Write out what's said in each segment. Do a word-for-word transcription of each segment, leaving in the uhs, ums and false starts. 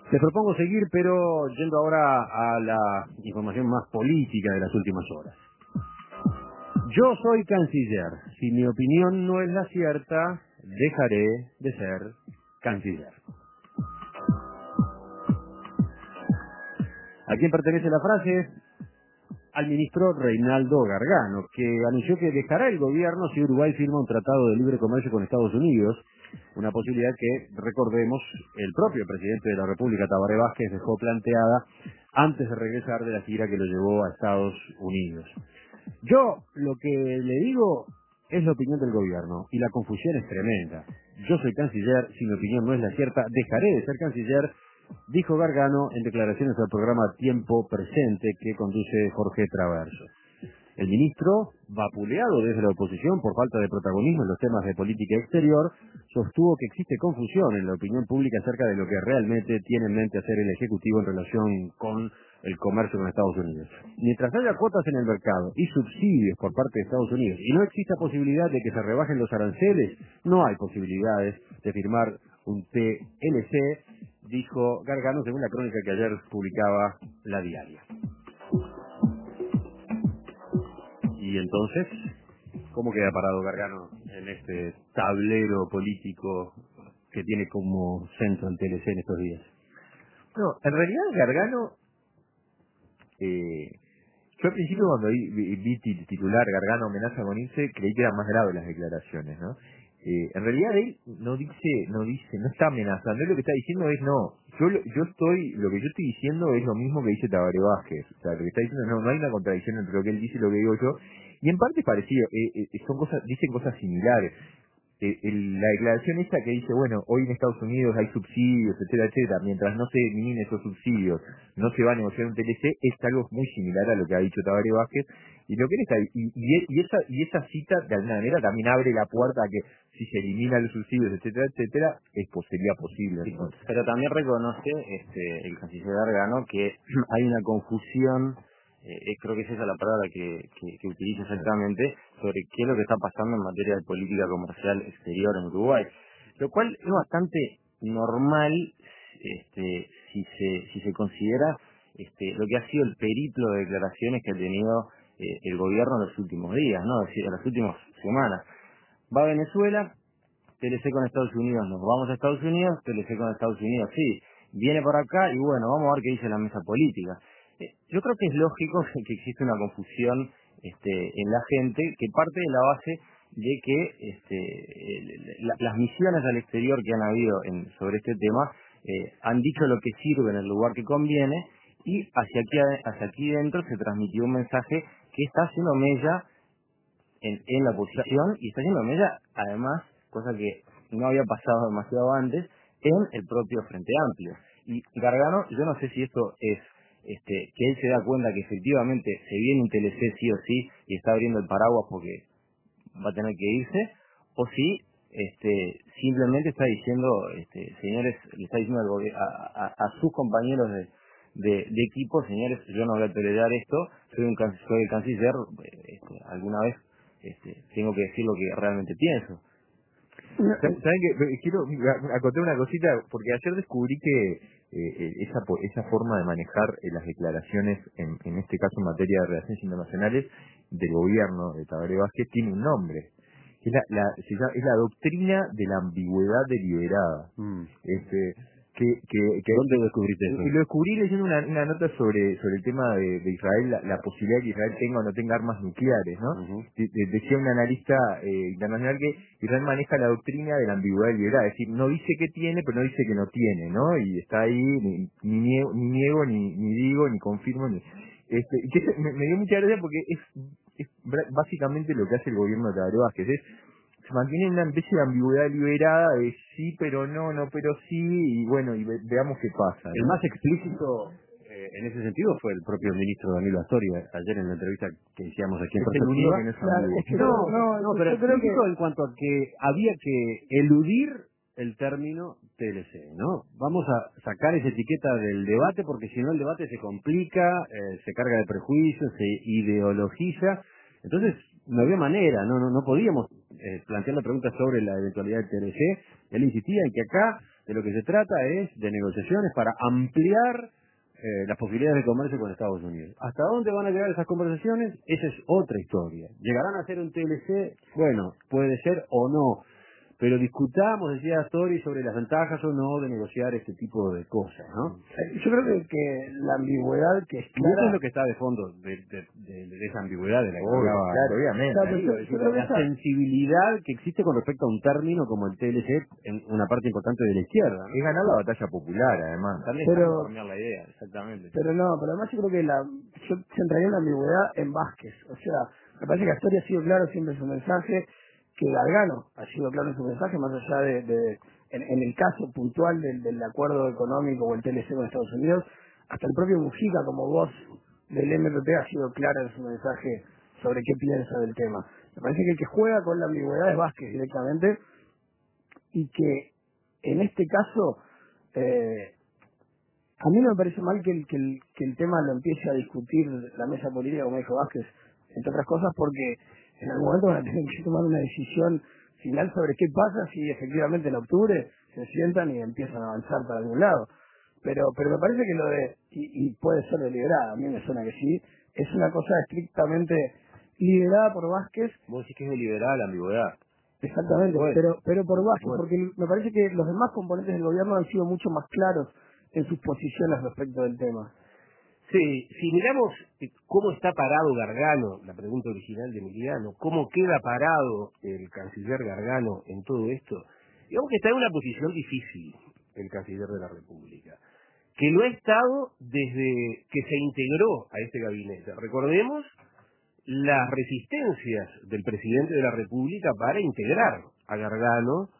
Les propongo seguir, pero yendo ahora a la información más política de las últimas horas. Yo soy canciller. Si mi opinión no es la cierta, dejaré de ser canciller. ¿A quién pertenece la frase? Al ministro Reinaldo Gargano, que anunció que dejará el gobierno si Uruguay firma un tratado de libre comercio con Estados Unidos, una posibilidad que, recordemos, el propio presidente de la República, Tabaré Vázquez, dejó planteada antes de regresar de la gira que lo llevó a Estados Unidos. Yo lo que le digo es la opinión del gobierno, y la confusión es tremenda. Yo soy canciller, si mi opinión no es la cierta, dejaré de ser canciller, dijo Gargano en declaraciones al programa Tiempo Presente que conduce Jorge Traverso. El ministro, vapuleado desde la oposición por falta de protagonismo en los temas de política exterior, sostuvo que existe confusión en la opinión pública acerca de lo que realmente tiene en mente hacer el Ejecutivo en relación con el comercio con Estados Unidos. Mientras haya cuotas en el mercado y subsidios por parte de Estados Unidos y no exista posibilidad de que se rebajen los aranceles, no hay posibilidades de firmar un T L C, dijo Gargano según la crónica que ayer publicaba La Diaria. Y entonces, ¿cómo queda parado Gargano en este tablero político que tiene como centro el T L C en estos días? No, en realidad Gargano, eh, yo al principio cuando vi, vi, vi titular Gargano amenaza con irse, creí que eran más graves las declaraciones, ¿no? Eh, en realidad él no dice, no dice, no está amenazando, él lo que está diciendo es no, yo lo- yo estoy, lo que yo estoy diciendo es lo mismo que dice Tabaré Vázquez, o sea, lo que está diciendo no, no hay una contradicción entre lo que él dice y lo que digo yo, y en parte es parecido, eh, eh, son cosas, dicen cosas similares. Eh, el- la declaración esta que dice, bueno, hoy en Estados Unidos hay subsidios, etcétera, etcétera, mientras no se eliminen esos subsidios, no se va a negociar un T L C, es algo muy similar a lo que ha dicho Tabaré Vázquez, y lo que él está, y, y, y esa, y esa cita, de alguna manera, también abre la puerta a que si se eliminan los subsidios, etcétera, etcétera, es, pues, sería posible. Sí, ¿No? pero también reconoce este, el canciller Gargano que hay una confusión, eh, eh, creo que es esa la palabra que, que, que utiliza exactamente, sobre qué es lo que está pasando en materia de política comercial exterior en Uruguay. Lo cual es bastante normal este, si se si se considera este, lo que ha sido el periplo de declaraciones que ha tenido eh, el gobierno en los últimos días, ¿no? Es decir, en las últimas semanas. Va a Venezuela, T L C con Estados Unidos, nos vamos a Estados Unidos, T L C con Estados Unidos, sí, viene por acá y bueno, vamos a ver qué dice la mesa política. Eh, yo creo que es lógico que existe una confusión este, en la gente que parte de la base de que este, el- la- las misiones al exterior que han habido en- sobre este tema eh, han dicho lo que sirve en el lugar que conviene y hacia aquí, ade- hacia aquí dentro se transmitió un mensaje que está haciendo mella en, en la oposición y está haciendo mella, además, cosa que no había pasado demasiado antes, en el propio Frente Amplio. Y Gargano, yo no sé si esto es este que él se da cuenta que efectivamente se viene un T L C sí o sí y está abriendo el paraguas porque va a tener que irse, o si este simplemente está diciendo, este señores, le está diciendo al gobi- a, a, a sus compañeros de, de, de equipo, señores, yo no voy a tolerar esto, soy un can- soy el canciller, eh, este, alguna vez este, tengo que decir lo que realmente pienso. Sa- ¿Saben que quiero acotar una cosita? Porque ayer descubrí que eh, eh, esa po- esa forma de manejar eh, las declaraciones, en, en este caso en materia de relaciones internacionales, del gobierno de Tabaré Vázquez, tiene un nombre. Es la, la, se llama- es la doctrina de la ambigüedad deliberada. Mm. Este, que, que, que ¿Dónde descubriste eso? y lo descubrí leyendo una, una nota sobre sobre el tema de, de Israel, la, la posibilidad de que Israel tenga o no tenga armas nucleares, ¿no? Ujú. De- de- decía un analista eh, internacional que Israel maneja la doctrina de la ambigüedad liberal, es decir, no dice que tiene, pero no dice que no tiene, ¿no? Y está ahí, ni, ni niego, ni, niego ni, ni digo, ni confirmo, ni... Este, y que me, me dio mucha gracia porque es, es bra- básicamente lo que hace el gobierno de Tabaré Vázquez, es se mantiene una especie de ambigüedad liberada de sí, pero no, no, pero sí, y bueno, y ve- veamos qué pasa, El ¿no? más explícito eh, en ese sentido fue el propio ministro Danilo Astori a- ayer en la entrevista que hicimos aquí en Es el único que Perspectiva. no es Claro, ambiguo. es que No, yo, no, no, pero yo creo explícito que en cuanto a que había que eludir el término T L C, ¿no? Vamos a sacar esa etiqueta del debate porque si no el debate se complica, eh, se carga de prejuicios, se ideologiza. Entonces, no había manera, no no, no podíamos eh, plantear la pregunta sobre la eventualidad del T L C. Él insistía en que acá De lo que se trata es de negociaciones para ampliar eh, las posibilidades de comercio con Estados Unidos. ¿Hasta dónde van a llegar esas conversaciones? Esa es otra historia. ¿Llegarán a hacer un T L C? Bueno, puede ser o no. Pero discutamos, decía Astori, sobre las ventajas o no de negociar este tipo de cosas, ¿no? Yo creo que, que la ambigüedad que es Y clara... eso es lo que está de fondo de, de, de, de esa ambigüedad de la que Obvio, hablaba. claro, obviamente. Claro, pero Darío, yo- es yo decir, creo que la esa- sensibilidad que existe con respecto a un término como el T L C en una parte importante de la izquierda, ¿no? Es ganar la batalla popular, además. Están Pero- dejando dormir la idea, exactamente. Pero no, pero además yo creo que la, yo centraría la ambigüedad en Vázquez. O sea, me parece que Astori ha sido claro siempre en su mensaje, que Gargano ha sido claro en su mensaje, más allá de, de en, en el caso puntual del, del acuerdo económico o el T L C con Estados Unidos, hasta el propio Mujica como voz del M P P ha sido claro en su mensaje sobre qué piensa del tema. Me parece que el que juega con la ambigüedad es Vázquez directamente, y que en este caso eh, a mí no me parece mal que el, que, el, que el tema lo empiece a discutir la mesa política, como dijo Vázquez, entre otras cosas, porque en algún momento van a tener que tomar una decisión final sobre qué pasa si efectivamente en octubre se sientan y empiezan a avanzar para algún lado. Pero pero me parece que lo de, y, y puede ser deliberada, a mí me suena que sí, es una cosa estrictamente liderada por Vázquez. Vos decís que es deliberada la ambigüedad. Exactamente, Bueno, pero pero por Vázquez, bueno. porque me parece que los demás componentes del gobierno han sido mucho más claros en sus posiciones respecto del tema. Sí, si miramos eh, cómo está parado Gargano, la pregunta original de Emiliano, cómo queda parado el canciller Gargano en todo esto, digamos que está en una posición difícil el canciller de la República, que lo ha estado desde que se integró a este gabinete. Recordemos las resistencias del presidente de la República para integrar a Gargano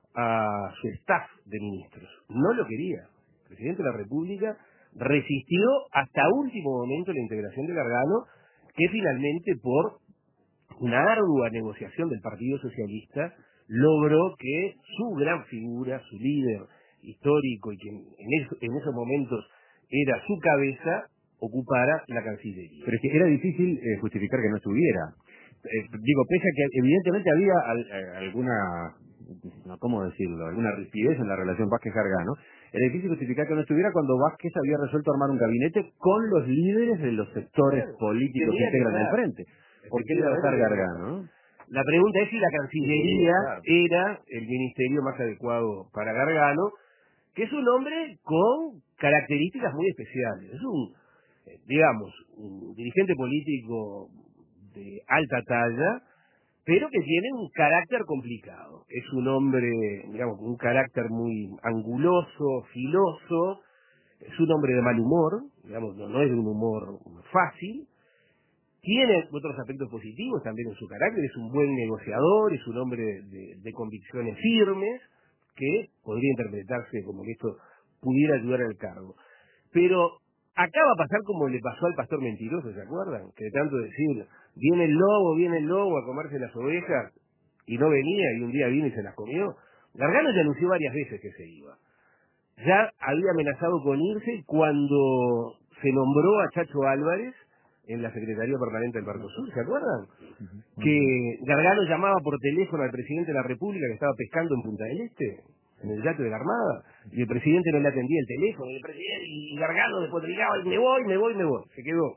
a su staff de ministros. No lo quería. El presidente de la República resistió hasta último momento la integración de Gargano, que finalmente por una ardua negociación del Partido Socialista logró que su gran figura, su líder histórico y que en, eso, en esos momentos era su cabeza, ocupara la Cancillería. Pero es que era difícil eh, justificar que no estuviera. Eh, digo, pese a que evidentemente había al, eh, alguna, no, ¿cómo decirlo? Alguna rigidez en la relación Vázquez-Gargano, era difícil justificar que no estuviera cuando Vázquez había resuelto armar un gabinete con los líderes de los sectores Claro, políticos que tenía que integran el estar. frente. ¿Por qué le va a estar Gargano? ¿No? La pregunta es si la Cancillería Sí, claro. era el ministerio más adecuado para Gargano, que es un hombre con características muy especiales. Es un, eh, digamos, un dirigente político de alta talla, pero que tiene un carácter complicado. Es un hombre, digamos, con un carácter muy anguloso, filoso, es un hombre de mal humor, digamos, no, no es de un humor fácil. Tiene otros aspectos positivos también en su carácter, es un buen negociador, es un hombre de, de convicciones firmes, que podría interpretarse como que esto pudiera ayudar al cargo. Pero acá va a pasar como le pasó al pastor mentiroso, ¿se acuerdan? Que de tanto decir, viene el lobo, viene el lobo a comerse las ovejas, y no venía, y un día vino y se las comió. Gargano ya anunció varias veces que se iba. Ya había amenazado con irse cuando se nombró a Chacho Álvarez en la Secretaría Permanente del Mercosur, ¿se acuerdan? Que Gargano llamaba por teléfono al presidente de la República que estaba pescando en Punta del Este, en el yate de la Armada, y el presidente no le atendía el teléfono, y, el presidente, y Gargano despotricaba, y me voy, me voy, me voy, se quedó.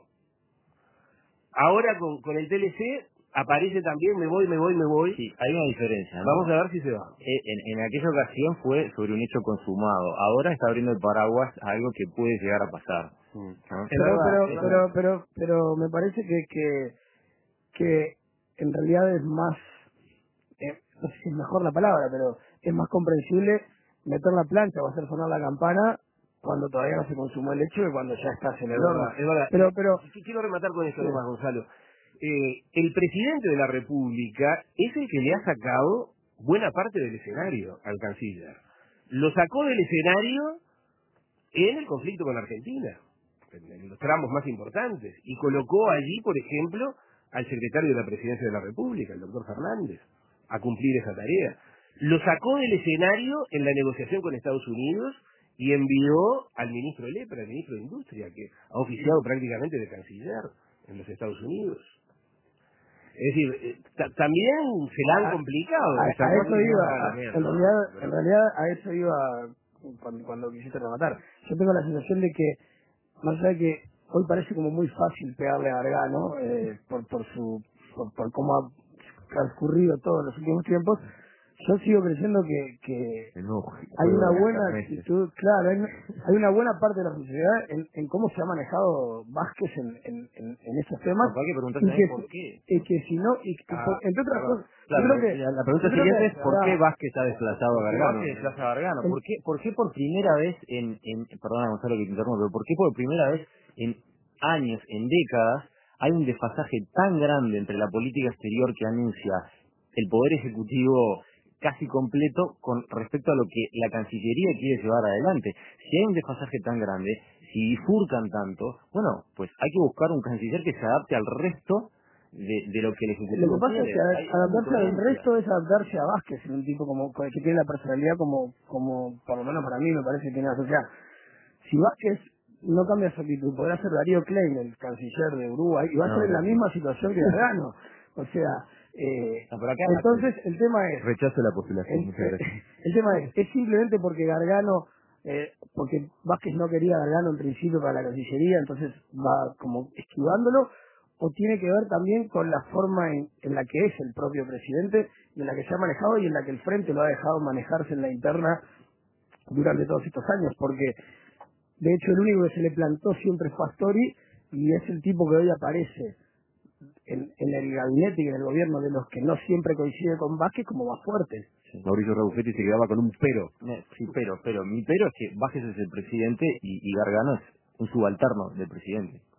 Ahora con, con el T L C aparece también me voy, me voy, me voy. Sí, hay una diferencia, ¿no? Vamos a ver si se va. Eh, En, en aquella ocasión fue sobre un hecho consumado. Ahora está abriendo el paraguas a algo que puede llegar a pasar. ¿no? Es Pero, verdad, pero, es pero, verdad. pero, pero me parece que, que, que en realidad es más, eh, no sé si es mejor la palabra, pero es más comprensible meter la plancha o hacer sonar la campana cuando todavía no se consumó el hecho que cuando ya estás en Es el horno. verdad, es verdad. Pero, pero, Y quiero rematar con esto Sí. nomás, Gonzalo. Eh, el presidente de la República es el que le ha sacado buena parte del escenario al canciller. Lo sacó del escenario en el conflicto con Argentina, en los tramos más importantes, y colocó allí, por ejemplo, al secretario de la Presidencia de la República, el doctor Fernández, a cumplir esa tarea. Lo sacó del escenario en la negociación con Estados Unidos y envió al ministro Lepra, al ministro de Industria, que ha oficiado prácticamente de canciller en los Estados Unidos. Es decir, eh, ta- también se la han complicado. a, Esta a cosa eso se iba, va a la a- mierda. en realidad, en realidad a eso iba cuando, cuando quisiste rematar. Yo tengo la sensación de que, más allá de que hoy parece como muy fácil pegarle a Gargano, eh, por, por su, por, por cómo ha transcurrido todo en los últimos tiempos, yo sigo creyendo que, que no, hay una buena actitud, claro, hay, hay una buena parte de la sociedad en, en cómo se ha manejado Vázquez en, en, en, en esos temas. No, hay que preguntarse y que, por qué. y que si no, y que, Ah, por- entre otras perdón. cosas, Claro, yo creo que, la, la pregunta yo creo siguiente que, es ¿por qué verdad, Vázquez ha desplazado a ¿Por qué Gargano? Vázquez desplaza a Gargano? el- ¿Por qué, ¿Por qué por primera vez en, en perdona Gonzalo que te interrumpo, pero por qué por primera vez en años, en décadas, hay un desfasaje tan grande entre la política exterior que anuncia el Poder Ejecutivo casi completo con respecto a lo que la Cancillería quiere llevar adelante? Si hay un desfasaje tan grande, si bifurcan tanto, bueno, pues hay que buscar un canciller que se adapte al resto de, de lo que el lo Ejecutivo que pasa es quiere. que a- Hay, hay adaptarse al incoherencia. resto es adaptarse a Vázquez, un tipo como que tiene la personalidad como, como por lo menos para mí me parece que tiene la sociedad. Si Vázquez no cambia su actitud, podrá ser Darío Klein, el canciller de Uruguay, y va a No, estar en no. la misma situación que Gargano. O sea, eh, No, pero acá entonces el tema es, Rechazo la postulación, el, muchas gracias. el tema es, ¿es simplemente porque Gargano, eh, porque Vázquez no quería a Gargano en principio para la Cancillería, entonces va como esquivándolo, o tiene que ver también con la forma en, en la que es el propio presidente, y en la que se ha manejado y en la que el Frente lo ha dejado manejarse en la interna durante todos estos años? Porque de hecho el único que se le plantó siempre fue Astori, y es el tipo que hoy aparece en, en el gabinete y en el gobierno de los que no siempre coincide con Vázquez como más fuerte. Mauricio Rabuffetti se quedaba con un pero. Eh, Sí, pero, pero, mi pero es que Vázquez es el presidente y, y Gargano es un subalterno del presidente.